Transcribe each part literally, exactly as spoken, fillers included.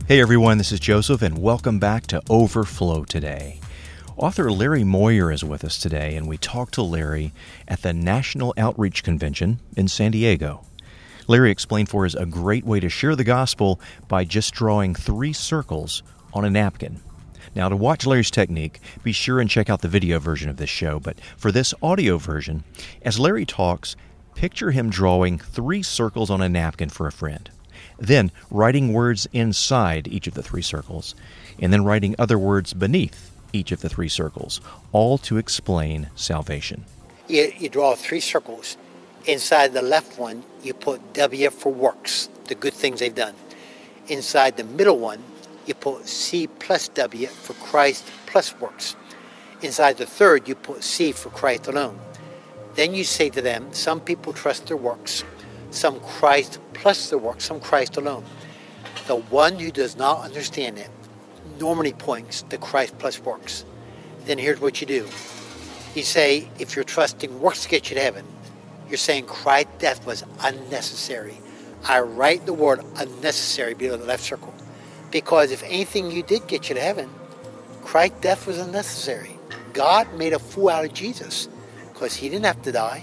Hey everyone, this is Joseph, and welcome back to Overflow Today. Author Larry Moyer is with us today, and we talked to Larry at the National Outreach Convention in San Diego. Larry explained for us a great way to share the gospel by just drawing three circles on a napkin. Now, to watch Larry's technique, be sure and check out the video version of this show, but for this audio version, as Larry talks, picture him drawing three circles on a napkin for a friend. Then writing words inside each of the three circles, and then writing other words beneath each of the three circles, all to explain salvation. You, you draw three circles. Inside the left one, you put W for works, the good things they've done. Inside the middle one, you put C plus W for Christ plus works. Inside the third, you put C for Christ alone. Then you say to them, some people trust their works, some Christ plus the works, some Christ alone. The one who does not understand it normally points to Christ plus works. Then here's what you do. You say, if you're trusting works to get you to heaven, you're saying Christ's death was unnecessary. I write the word unnecessary below the left circle. Because if anything you did get you to heaven, Christ's death was unnecessary. God made a fool out of Jesus because he didn't have to die.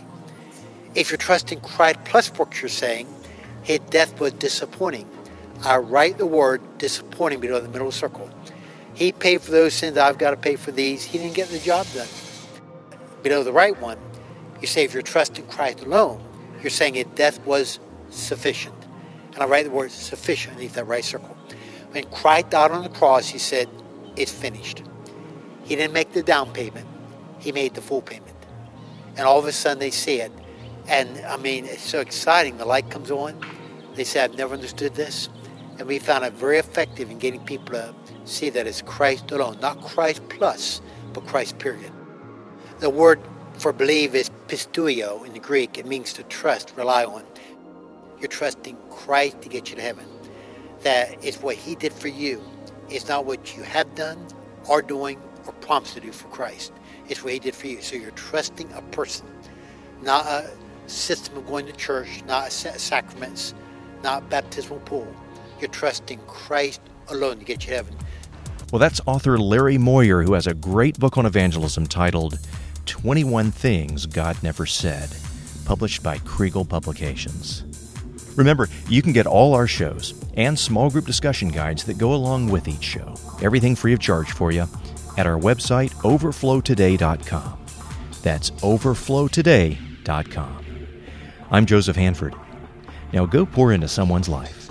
If you're trusting Christ plus works, you're saying his death was disappointing. I write the word disappointing below the middle circle. He paid for those sins, I've got to pay for these. He didn't get the job done. Below the right one, you say if you're trusting Christ alone, you're saying his death was sufficient. And I write the word sufficient underneath that right circle. When Christ died on the cross, he said, it's finished. He didn't make the down payment. He made the full payment. And all of a sudden they see it. And, I mean, it's so exciting. The light comes on. They say, I've never understood this. And we found it very effective in getting people to see that it's Christ alone. Not Christ plus, but Christ period. The word for believe is pisteuo in the Greek. It means to trust, rely on. You're trusting Christ to get you to heaven. That is what he did for you. It's not what you have done, are doing, or promised to do for Christ. It's what he did for you. So you're trusting a person, not a system of going to church, not sacraments, not baptismal pool. You're trusting Christ alone to get you to heaven. Well, that's author Larry Moyer, who has a great book on evangelism titled twenty-one Things God Never Said, published by Kregel Publications. Remember, you can get all our shows and small group discussion guides that go along with each show, everything free of charge for you, at our website, overflow today dot com. That's overflow today dot com. I'm Joseph Hanford. Now go pour into someone's life.